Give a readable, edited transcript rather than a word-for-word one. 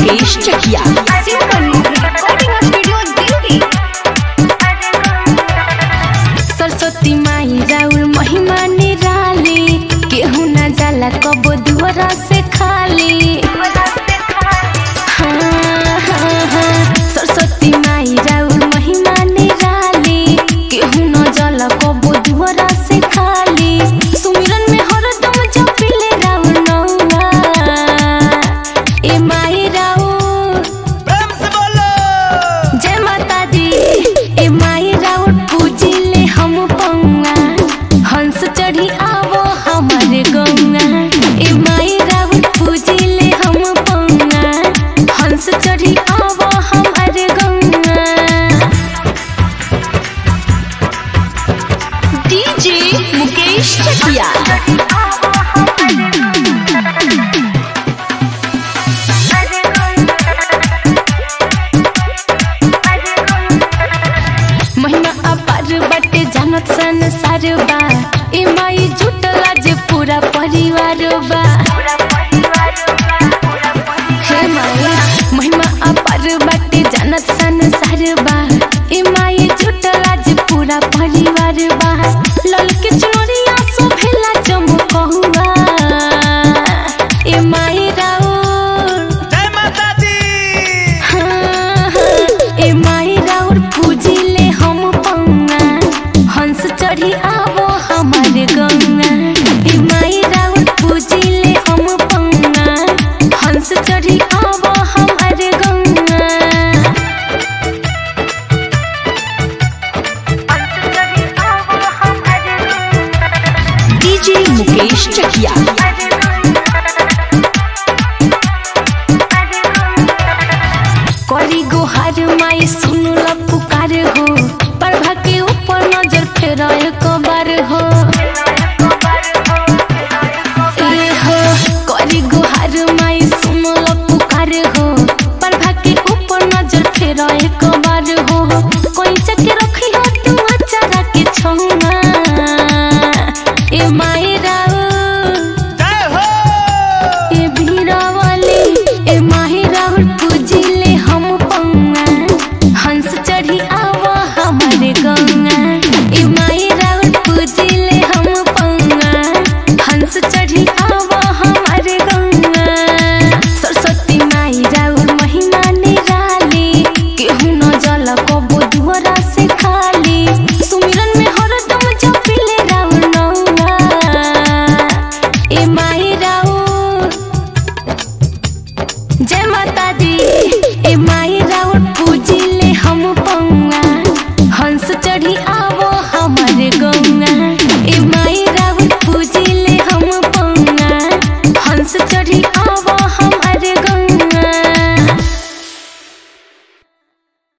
मुकेश चकिया सरस्वती माई राउर महिमा निराली केहू न जाला कबो दुआरा से खाली। सरस्वती माई राउर महिमा निराली केहू न जाला कबो दुआरा से खाली। सुमिरन में हरदम जपिले राउर नौआ ए माई राउर प्रेम से बोलो जय माता दी। ए माई राउर पूजिले हम पौआ हंस चढ़ी आवो हमारे गौआ। ए माई राउर पूजिले हम पौआ हंस चढ़ी आवो हमारे गौआ। डीजे मुकेश चकिया महिमा अपार बाटे जानत संसार बा। ए माई जुटला जे पूरा परिवार बा। हे माई महिमा अपार बाटे जानत संसार बा। ए माई जुटला जे पूरा परिवार बा। लल के चुनरिया शोभेला चमकहुआ ए माई राउर जय माता दी। ए माई राउर पूजिले हम पौआ हंस चढ़ी आवो हमारे गौआ। ए माई राउर पूजिले हम पौआ हंस चढ़ी आवो हमारे गौआ। डीजे मुकेश चकिया करी गोहार माई सुनला पुकार हो प्रभा के ऊपर नजर फेरा एक बार हो। ए हो करी गोहार माई सुनला पुकार हो प्रभा के ऊपर नजर फेरा एक बार हो।